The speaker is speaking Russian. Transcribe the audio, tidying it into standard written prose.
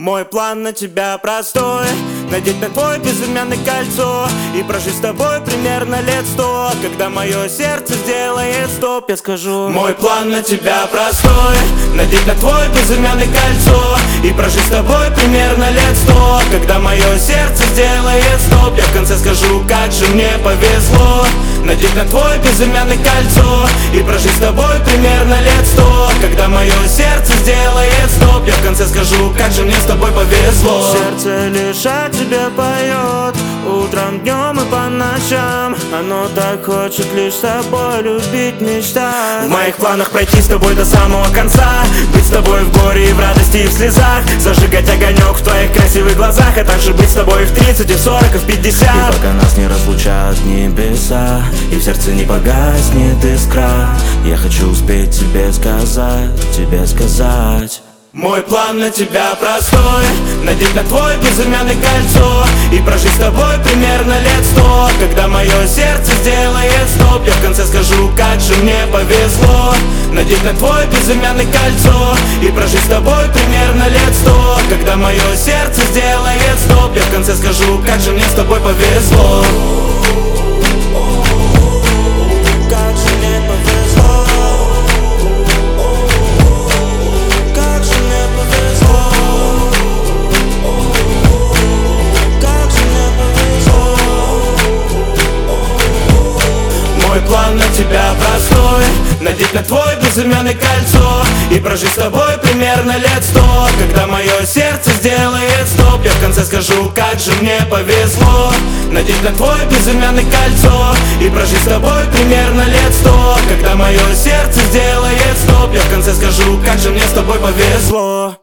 Мой план на тебя простой: надеть на твой безымянный кольцо и прожить с тобой примерно лет 100. Когда мое сердце сделает стоп, я скажу: мой план на тебя простой: надеть на твой безымянный кольцо и прожить с тобой примерно лет 100. Когда мое сердце сделает стоп, я в конце скажу: как же мне повезло. Надеть на твой безымянный кольцо и прожить с тобой примерно лет 100. Когда мое сердце сделает стоп, я в конце скажу: как же мне с тобой повезло. Сердце лишь о тебе поет утром, днем и по ночам. Оно так хочет лишь с тобой любить, мечтать. В моих планах пройти с тобой до самого конца, быть с тобой в горе и в радости и в слезах, зажигать огонек в твоих красивых глазах, а также быть с тобой в 30, и в 40, и в 50. И пока нас не разлучат небеса и в сердце не погаснет искра, я хочу успеть тебе сказать, тебе сказать. Мой план на тебя простой: надеть на твой безымянный кольцо и прожить с тобой примерно лет 100. Когда мое сердце сделает стоп, я в конце скажу: как же мне повезло. Надеть на твой безымянный кольцо и прожить с тобой примерно лет 100. Когда мое сердце сделает стоп, я в конце скажу: как же мне с тобой повезло. Как же мне повезло. Как же мне повезло. Как же мне повезло. Мой план на тебя простой: надеть на твой безымянный кольцо и прожить с тобой примерно лет 100. Когда мое сердце сделает стоп, я в конце скажу: как же мне повезло. Надеть на твой безымянный кольцо и прожить с тобой примерно лет 100. Когда мое сердце сделает стоп, я в конце скажу: как же мне с тобой повезло.